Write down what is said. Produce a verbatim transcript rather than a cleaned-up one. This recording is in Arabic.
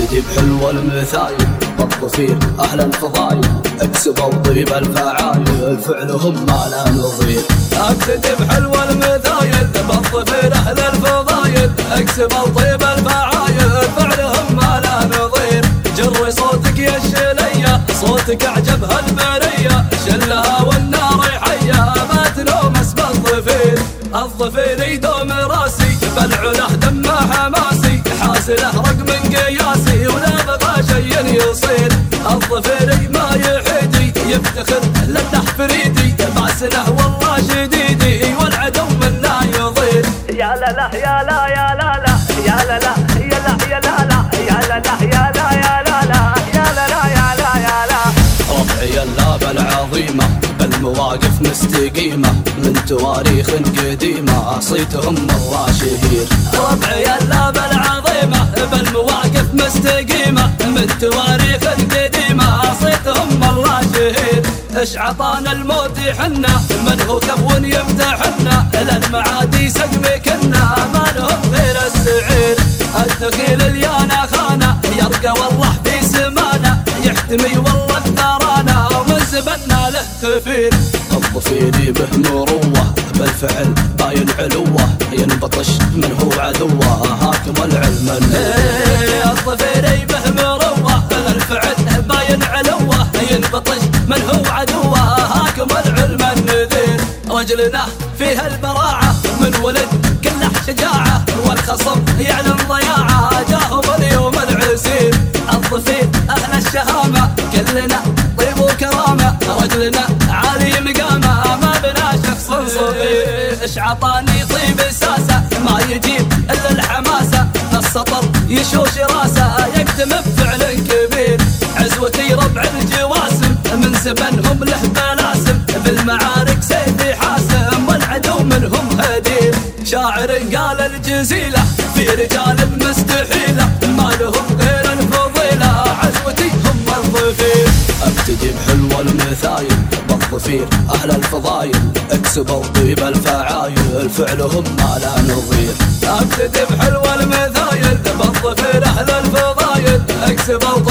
ابتدي بحلو المثايل بالضفير أهل الفضايل اكسبوا طيب الفعايل فعلهم ما لا نظير. ابتدي بحلو المثايل بالضفير أهل الفضايل اكسبوا طيب الفعايل فعلهم ما لا نظير. جري صوتك يا الشلية صوتك أعجب هالبرية شلها والنار حية ما تلومس بالضفير. الضفير يدوم راسي بالعله دمه حماسي حاسله رقم قياسي ولا بغى شي يصير. الضفير ما يحيدي يفتخر لله فريدي باسله والله شديدي والعدو من لا يضير. يا لا لا يا لا يا لا لا يا لا لا يا لا يا لا لا يا لا لا يا لا يا لا لا يا لا لا يا لا يا لا. ربعي اللابة العظيمة بالمواقف مستقيمة من تواريخ قديمة صيتهم مرة شهير. ربعي اللابة العظيمة بالمواقف مستقيمة من تواريخ قديمة صيتهم مرة شهير. اش عطانا الموت حنا من هو كفون يمتحنا للمعادي سقمي كنا ما لهم غير السعير. الدخيل اليانا خانا يرقى والله في سمانا يحتمي والله الثرانا ومن زبنا له كفير. الضفير به مروة بالفعل باين علوه ينبطش من هو عدوه هاكم العلم النذير. الضفير به مروة بالفعل باين علوه ينبطش من هو عدوه هاكم العلم النذير. رجلنا فيها البراعة من ولد كله شجاعة والخصم يعلم ضياعة جاهم اليوم العسير. الضفير أهل الشهامة كلنا طيب وكرامة رجلنا عالي مقامة ما بنا شخص صغير. اش عطاني طيب ساسة ما يجيب إلا الحماسة السطر يشوش راسه يكتم بفعل كبير. عزوتي ربع الجواسم من زبنهم له بلاسم بالمعارك سيفي حاسم والعدو منهم هدير. شاعر قال الجزيلة في رجال مستحيلة ما لهم غير الفضيلة عزوتي هم الضفير. ابتدي بحلو المثايل بالضفير أهل الفضايل اكسبوا طيب الفعايل فعلهم ما لا نظير. ابتدي بحلو المثايل بالضفير أهل الفضايل اكسبوا